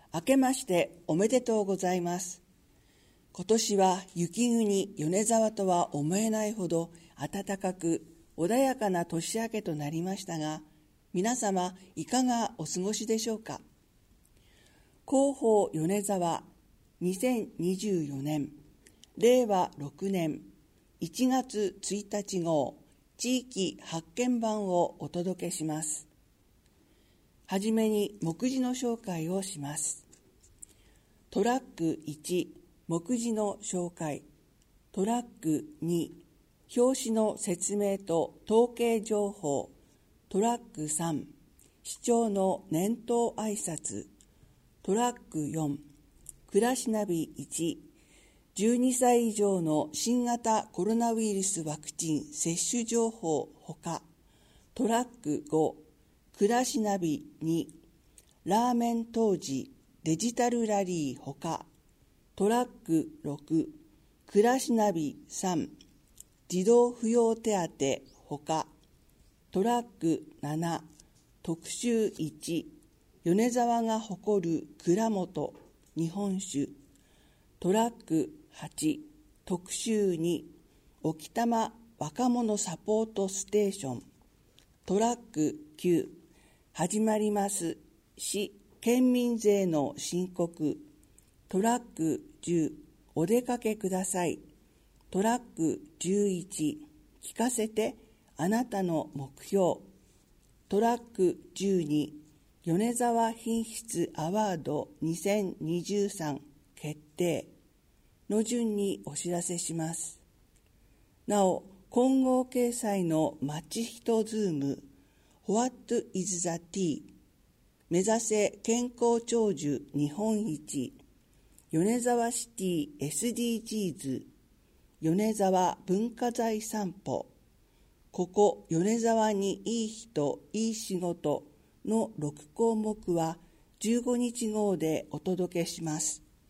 明けましておめでとうございます。今年は雪国米沢とは思えないほど暖かく穏やかな年明けとなりましたが、皆様いかがお過ごしでしょうか。広報米沢2024年令和6年1月1日号地域発見版をお届けします。はじめに目次の紹介をします。トラック1、目次の紹介。トラック2、表紙の説明と統計情報。トラック3、市長の年頭挨拶。トラック4、暮らしナビ1、12歳以上の新型コロナウイルスワクチン接種情報ほか。トラック5、暮らしナビ2、ラーメン当時デジタルラリーほか。トラック6、暮らしナビ3、児童扶養手当ほか。トラック7、特集1、米沢が誇る蔵元日本酒。トラック8、特集2、沖多摩若者サポートステーション。トラック9、始まります市県民税の申告。トラック10、お出かけください。トラック11、聞かせてあなたの目標。トラック12、米沢品質アワード2023決定の順にお知らせします。なお、混合掲載のマッチヒトズーム What is the Tea 目指せ健康長寿日本一、米沢シティ SDGs 米沢文化財散歩、ここ米沢にいい人いい仕事の6項目は15日号でお届けします。